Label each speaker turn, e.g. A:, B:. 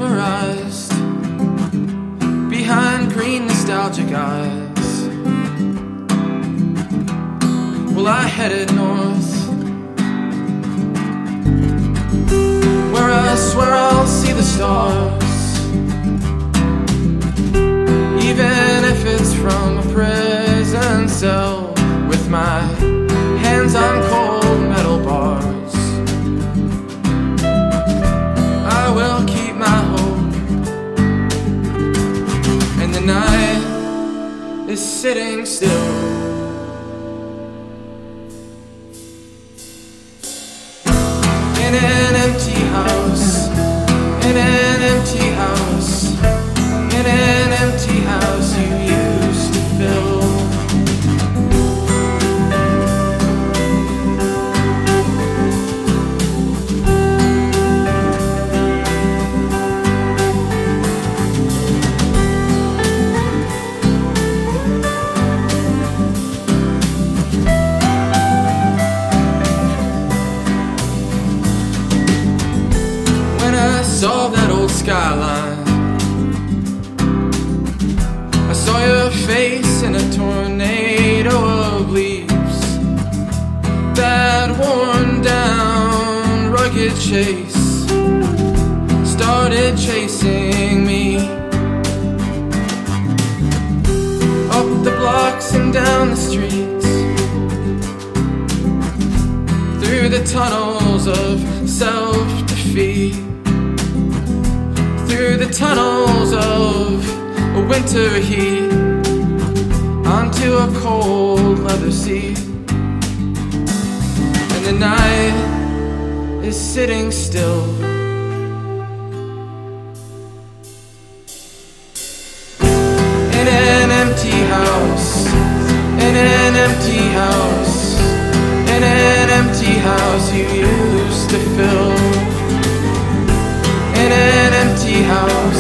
A: memorized behind green nostalgic eyes. Well, I headed north, where I swear I'll see the stars, even if it's from a prison cell, with my hands on cold metal bars. I will keep my hope, and the night is sitting still. In an empty house, in an empty house, in an empty house you used to fill. Saw that old skyline, I saw your face in a tornado of leaves. That worn down rugged chase started chasing me, up the blocks and down the streets, through the tunnels of self-defeat, through the tunnels of a winter heat, onto a cold leather seat. And the night is sitting still. In an empty house, in an empty house, in an empty house you used to fill. In an empty house,